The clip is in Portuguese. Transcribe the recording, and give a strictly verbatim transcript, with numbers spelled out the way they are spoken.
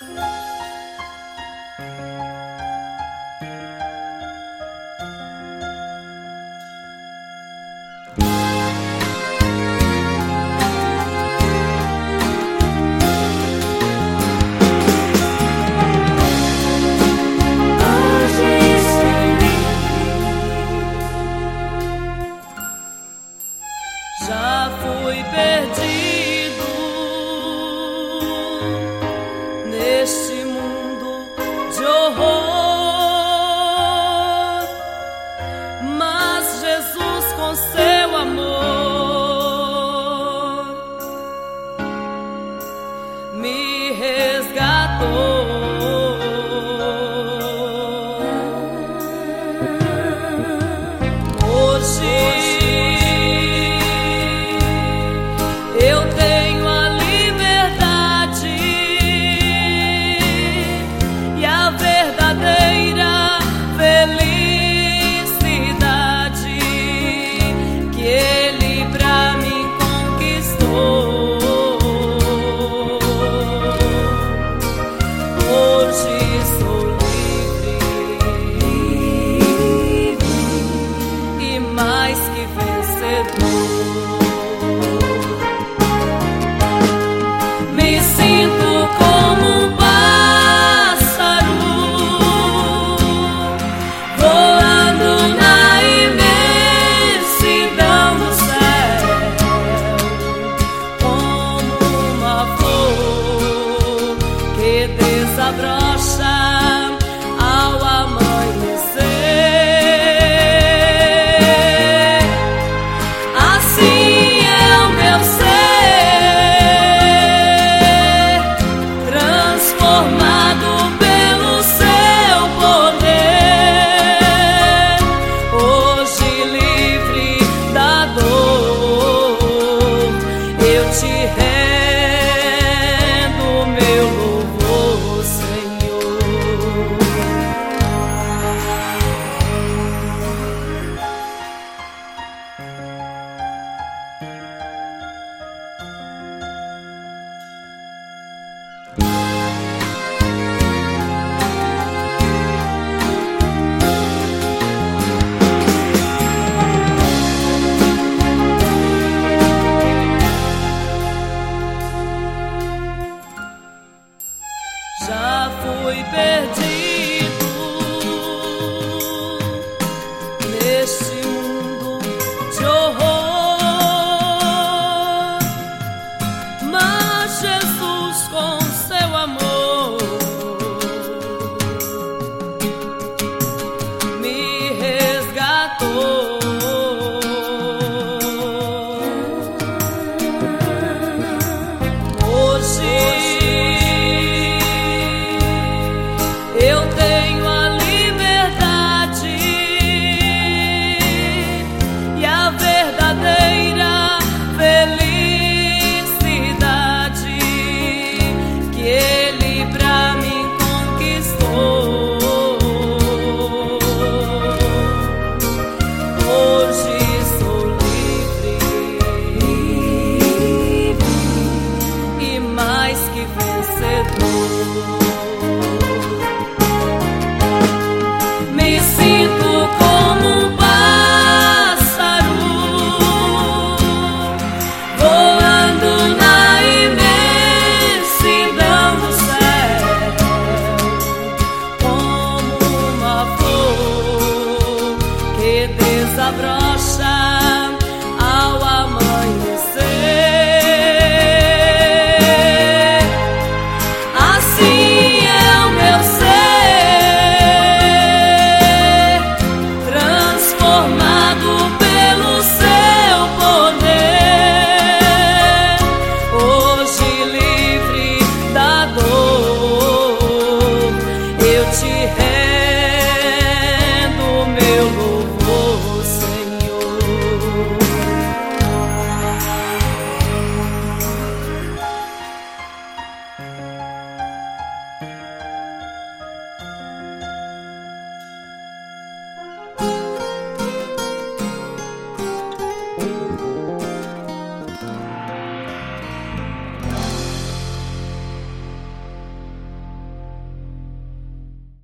Já fui perdido neste mundo de horror, mas Jesus, com seu amor, me resgatou. Hoje eu tenho a liberdade e a verdadeira felicidade que Ele pra mim conquistou. Hoje sou livre e mais que vencedor. Desabrocha ao amanhecer. Assim é o meu ser, transformado pelo seu poder. Hoje livre da dor, eu te rendo meu louvor, Senhor. Já fui perdido neste mundo de horror, mas Jesus, com seu amor, me resgatou. Hoje eu tenho a liberdade e a verdadeira felicidade que Ele pra mim conquistou. Hoje sou livre e mais que vencedor.